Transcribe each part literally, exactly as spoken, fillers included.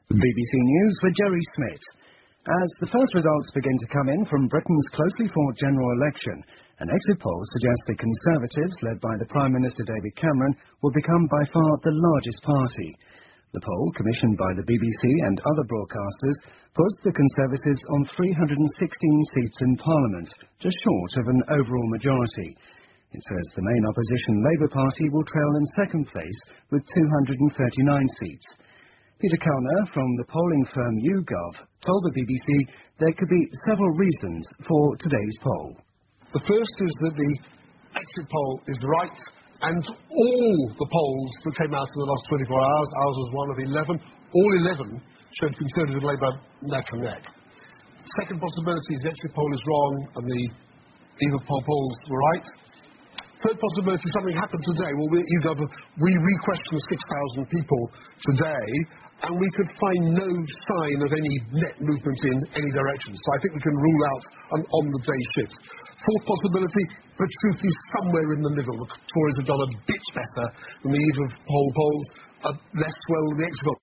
B B C News with Jerry Smith. As the first results begin to come in from Britain's closely fought general election, an exit poll suggests the Conservatives, led by the Prime Minister David Cameron, will become by far the largest party. The poll, commissioned by the B B C and other broadcasters, puts the Conservatives on three hundred sixteen seats in Parliament, just short of an overall majority. It says the main opposition Labour Party will trail in second place with two hundred thirty-nine seats. Peter Kellner from the polling firm YouGov told the B B C there could be several reasons for today's poll. The first is that the exit poll is right, and all the polls that came out in the last twenty-four hours, ours was one of eleven, all eleven showed Conservative and Labour neck and neck. Second possibility is the exit poll is wrong and the Eva poll polls were right. Third possibility, something happened today. Well, we, YouGov, we re-questioned six thousand people today, and we could find no sign of any net movement in any direction. So I think we can rule out an on-the-day shift. Fourth possibility, the truth is somewhere in the middle. The Tories have done a bit better than the Eve of poll polls, uh, less well than the exit poll.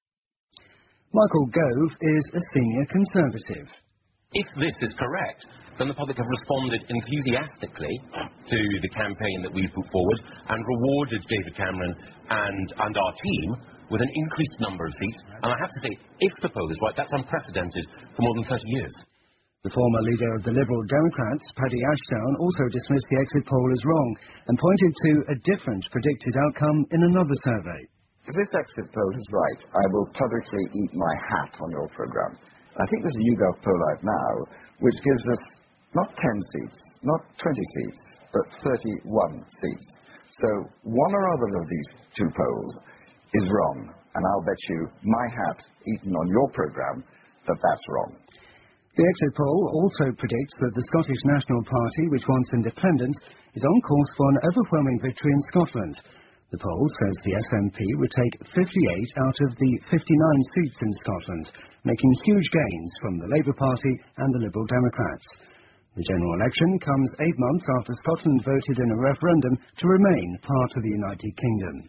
Michael Gove is a senior Conservative. If this is correct, then the public have responded enthusiastically to the campaign that we've put forward and rewarded David Cameron and, and our team with an increased number of seats. And I have to say, if the poll is right, that's unprecedented for more than thirty years. The former leader of the Liberal Democrats, Paddy Ashdown, also dismissed the exit poll as wrong and pointed to a different predicted outcome in another survey. If this exit poll is right, I will publicly eat my hat on your programme. I think there's a YouGov poll out now which gives us not ten seats, not twenty seats, but thirty-one seats. So one or other of these two polls is wrong, and I'll bet you my hat eaten on your programme that that's wrong. The exit poll also predicts that the Scottish National Party, which wants independence, is on course for an overwhelming victory in Scotland. The poll says the S N P would take fifty-eight out of the fifty-nine seats in Scotland, making huge gains from the Labour Party and the Liberal Democrats. The general election comes eight months after Scotland voted in a referendum to remain part of the United Kingdom.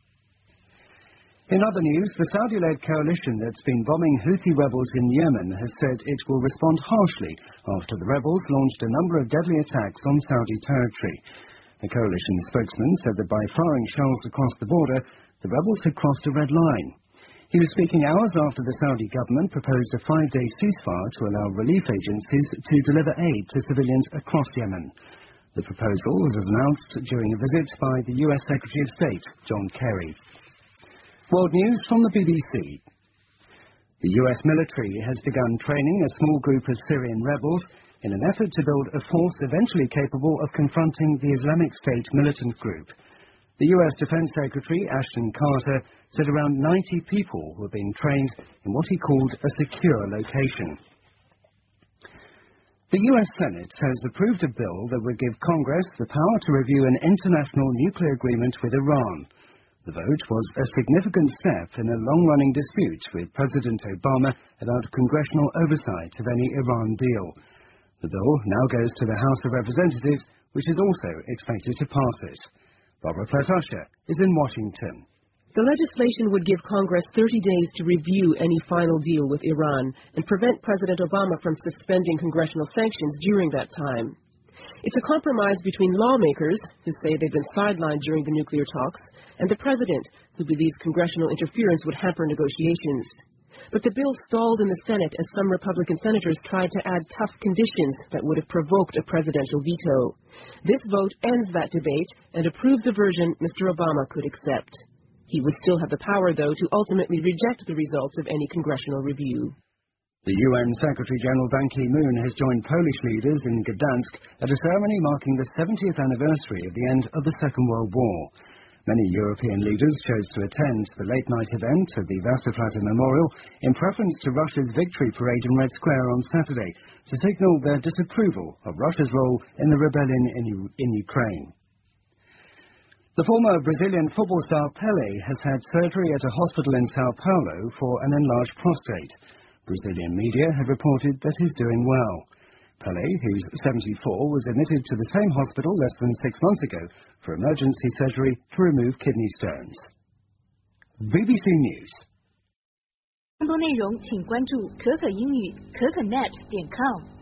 In other news, the Saudi-led coalition that's been bombing Houthi rebels in Yemen has said it will respond harshly after the rebels launched a number of deadly attacks on Saudi territory. A coalition spokesman said that by firing shells across the border, the rebels had crossed a red line. He was speaking hours after the Saudi government proposed a five-day ceasefire to allow relief agencies to deliver aid to civilians across Yemen. The proposal was announced during a visit by the U S Secretary of State, John Kerry. World news from the B B C. The U S military has begun training a small group of Syrian rebels in an effort to build a force eventually capable of confronting the Islamic State militant group. The U S Defense Secretary, Ashton Carter, said around ninety people were being trained in what he called a secure location. The U S Senate has approved a bill that would give Congress the power to review an international nuclear agreement with Iran. The vote was a significant step in a long-running dispute with President Obama about congressional oversight of any Iran deal. The bill now goes to the House of Representatives, which is also expected to pass it. Barbara Platt-Usher is in Washington. The legislation would give Congress thirty days to review any final deal with Iran and prevent President Obama from suspending congressional sanctions during that time. It's a compromise between lawmakers, who say they've been sidelined during the nuclear talks, and the president, who believes congressional interference would hamper negotiations. But the bill stalled in the Senate as some Republican senators tried to add tough conditions that would have provoked a presidential veto. This vote ends that debate and approves a version Mister Obama could accept. He would still have the power, though, to ultimately reject the results of any congressional review. The U N Secretary-General Ban Ki-moon has joined Polish leaders in Gdansk at a ceremony marking the seventieth anniversary of the end of the Second World War. Many European leaders chose to attend the late-night event of the Westerplatte Memorial in preference to Russia's victory parade in Red Square on Saturday to signal their disapproval of Russia's role in the rebellion in, U in Ukraine. The former Brazilian football star Pelé has had surgery at a hospital in Sao Paulo for an enlarged prostate. Brazilian media have reported that he's doing well. Pelé, who's seventy-four, was admitted to the same hospital less than six months ago for emergency surgery to remove kidney stones. B B C News. 更多内容请关注可可英语可可 net 点 com。